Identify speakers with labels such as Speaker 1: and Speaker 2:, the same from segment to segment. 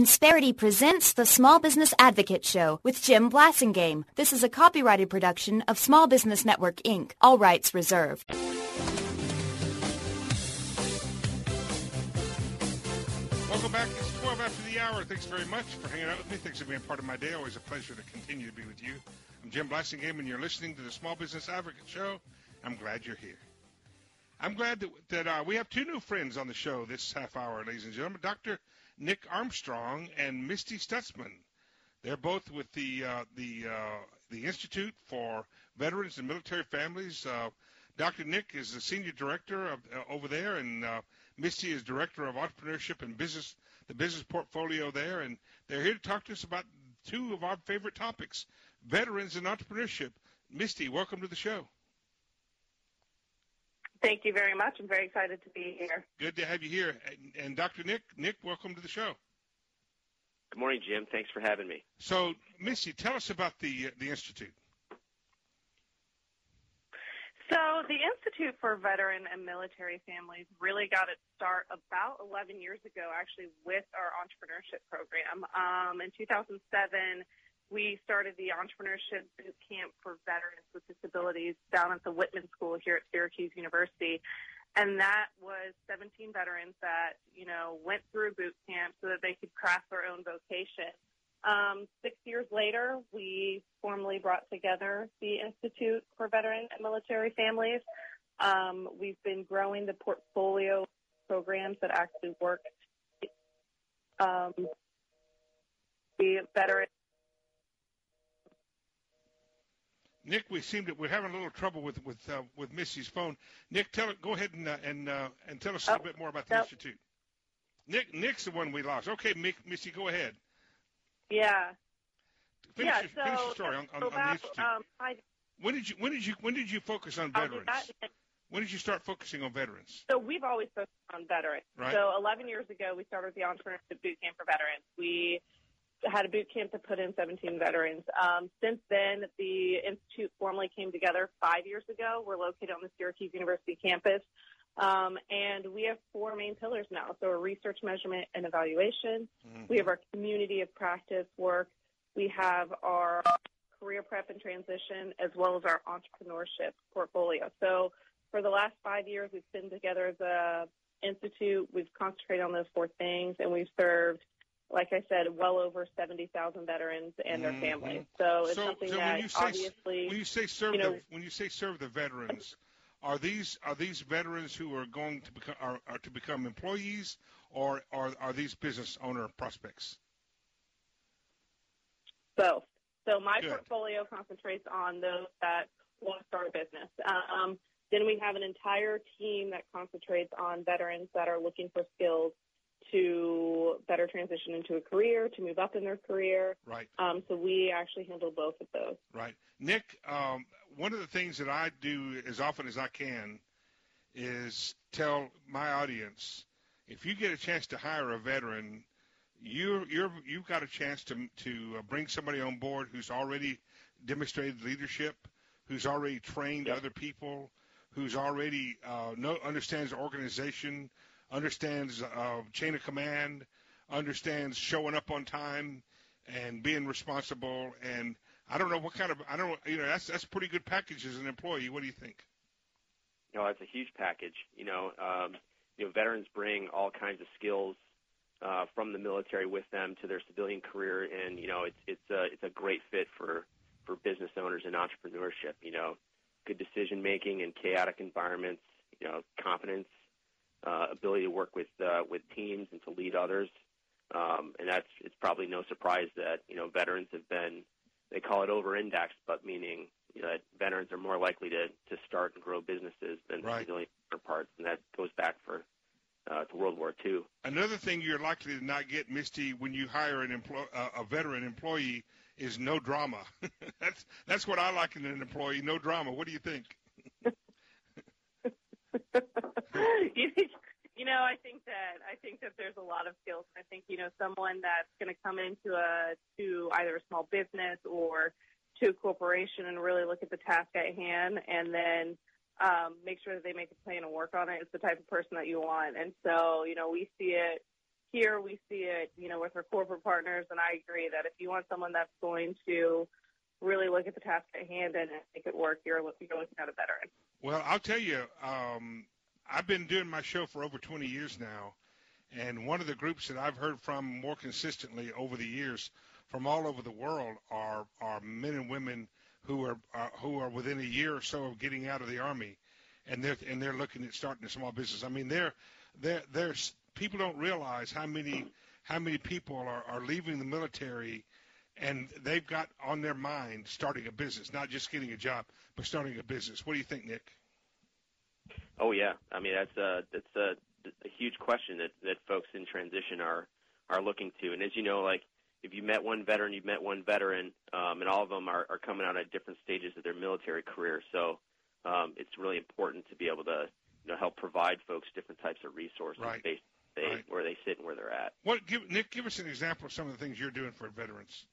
Speaker 1: Insperity presents the Small Business Advocate Show with Jim Blasingame. This is a copyrighted production of Small Business Network, Inc. All rights reserved.
Speaker 2: Welcome back. It's 12 after the hour. Thanks very much for hanging out with me. Thanks for being part of my day. Always a pleasure to continue to be with you. I'm Jim Blasingame, and you're listening to the Small Business Advocate Show. I'm glad you're here. I'm glad that we have two new friends on the show this half hour, ladies and gentlemen. Dr. Nick Armstrong and Misty Stutzman. They're both with the Institute for Veterans and Military Families. Dr. Nick is the senior director over there, and Misty is director of entrepreneurship and the business portfolio there. And they're here to talk to us about two of our favorite topics, veterans and entrepreneurship. Misty, welcome to the show.
Speaker 3: Thank you very much. I'm very excited to be here.
Speaker 2: Good to have you here. And Dr. Nick, welcome to the show.
Speaker 4: Good morning, Jim. Thanks for having me.
Speaker 2: So, Misty, tell us about the Institute.
Speaker 3: So the Institute for Veteran and Military Families really got its start about 11 years ago, actually, with our entrepreneurship program. In 2007, we started the Entrepreneurship Boot Camp for Veterans with Disabilities down at the Whitman School here at Syracuse University. And that was 17 veterans that, went through boot camp so that they could craft their own vocation. 6 years later, we formally brought together the Institute for Veteran and Military Families. We've been growing the portfolio programs that actually work. The veteran.
Speaker 2: Nick, we're having a little trouble with Misty's phone. Nick, go ahead and tell us a little bit more about the Institute. Nick's the one we lost. Okay, Misty, go ahead.
Speaker 3: Yeah.
Speaker 2: Finish your story on the Institute. When did you focus on veterans? When did you start focusing on veterans?
Speaker 3: So we've always focused on veterans.
Speaker 2: Right.
Speaker 3: So 11 years ago, we started the Entrepreneurship Boot Camp for Veterans. We had a boot camp to put in 17 veterans. Since then, the Institute formally came together 5 years ago. We're located on the Syracuse University campus. And we have four main pillars now. So our research, measurement, and evaluation. Mm-hmm. We have our community of practice work. We have our career prep and transition, as well as our entrepreneurship portfolio. So for the last 5 years, we've been together as an institute. We've concentrated on those four things, and we've served, like I said, well over 70,000 veterans and their families. So it's something that obviously,
Speaker 2: when you say serve the veterans, are these veterans who are going to become are to become employees, or are these business owner prospects?
Speaker 3: Both. So my portfolio concentrates on those that want to start a business. Then we have an entire team that concentrates on veterans that are looking for skills to better transition into a career, to move up in their career.
Speaker 2: Right.
Speaker 3: So we actually handle both of those.
Speaker 2: Right. Nick, one of the things that I do as often as I can is tell my audience, if you get a chance to hire a veteran, you've got a chance to bring somebody on board who's already demonstrated leadership, who's already trained other people, who's already understands the organization, understands chain of command, understands showing up on time and being responsible. And I don't know that's a pretty good package as an employee. What do you think?
Speaker 4: It's a huge package. Veterans bring all kinds of skills from the military with them to their civilian career, and it's a great fit for business owners and entrepreneurship. Good decision making in chaotic environments. Confidence, ability to work with teams and to lead others, and it's probably no surprise that veterans have been, they call it over-indexed, but meaning that veterans are more likely to start and grow businesses than civilian counterparts, and that goes back to World War II.
Speaker 2: Another thing you're likely to not get, Misty, when you hire a veteran employee is no drama. That's what I like in an employee, no drama. What do you think?
Speaker 3: I think that there's a lot of skills. I think someone that's going to come into to either a small business or to a corporation and really look at the task at hand, and then make sure that they make a plan and work on it. It's the type of person that you want. And so we see it here we see it, with our corporate partners, and I agree that if you want someone that's going to really look at the task at hand and make it work, you're looking at a veteran.
Speaker 2: Well, I'll tell you, I've been doing my show for over 20 years now, and one of the groups that I've heard from more consistently over the years from all over the world are men and women who are within a year or so of getting out of the Army, and they're looking at starting a small business. I mean, there's people don't realize how many people are leaving the military, and they've got on their mind starting a business, not just getting a job, but starting a business. What do you think, Nick?
Speaker 4: Oh yeah, I mean that's a huge question that folks in transition are looking to. And as you know, like if you met one veteran, you've met one veteran, and all of them are coming out at different stages of their military career. So it's really important to be able to help provide folks different types of resources based on where they sit and where they're at.
Speaker 2: Nick, give us an example of some of the things you're doing for veterans.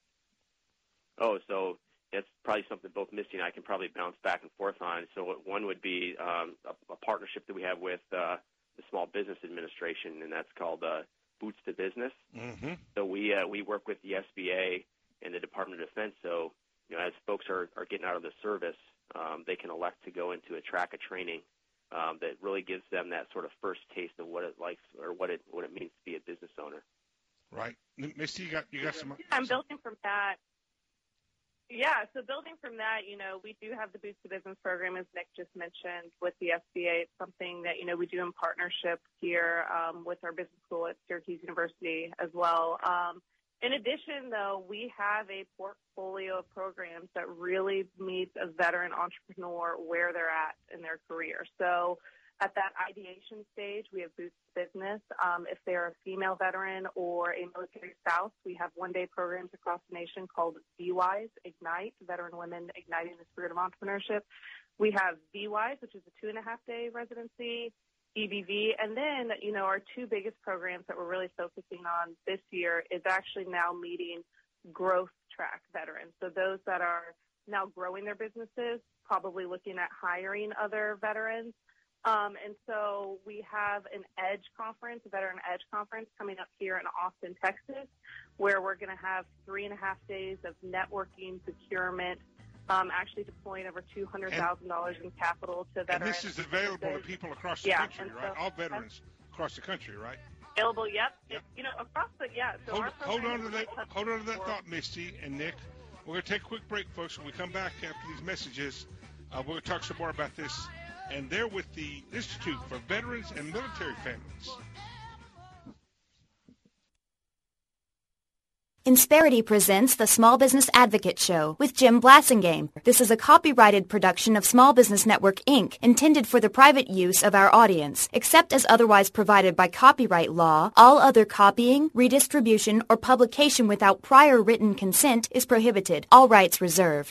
Speaker 4: Oh, so that's probably something both Misty and I can probably bounce back and forth on. So one would be a partnership that we have with the Small Business Administration, and that's called Boots to Business.
Speaker 2: Mm-hmm.
Speaker 4: So we work with the SBA and the Department of Defense. So as folks are getting out of the service, they can elect to go into a track of training that really gives them that sort of first taste of what it likes or what it means to be a business owner.
Speaker 2: Right, Misty, you got some.
Speaker 3: I'm building from that. Yeah, so building from that, we do have the Boots to Business program, as Nick just mentioned, with the SBA. It's something that, we do in partnership here with our business school at Syracuse University as well. In addition, though, we have a portfolio of programs that really meets a veteran entrepreneur where they're at in their career. So at that ideation stage, we have Boots to Business. If they're a female veteran or a military spouse, we have one-day programs across the nation called VWise Ignite, Veteran Women Igniting the Spirit of Entrepreneurship. We have VWise, which is a 2.5-day residency, EBV, and then, our two biggest programs that we're really focusing on this year is actually now meeting growth track veterans. So those that are now growing their businesses, probably looking at hiring other veterans. And so we have an EDGE conference, a Veteran EDGE conference coming up here in Austin, Texas, where we're going to have 3.5 days of networking, procurement, actually deploying over $200,000 in capital to veterans.
Speaker 2: And this is available to people across the country, right? All veterans across the country, right?
Speaker 3: Available, yep. Across the, So
Speaker 2: hold on to that thought, Misty and Nick. We're going to take a quick break, folks. When we come back after these messages, we're going to talk some more about this. And they're with the Institute for Veterans and Military Families.
Speaker 1: Insperity presents the Small Business Advocate Show with Jim Blasingame. This is a copyrighted production of Small Business Network, Inc., intended for the private use of our audience. Except as otherwise provided by copyright law, all other copying, redistribution, or publication without prior written consent is prohibited. All rights reserved.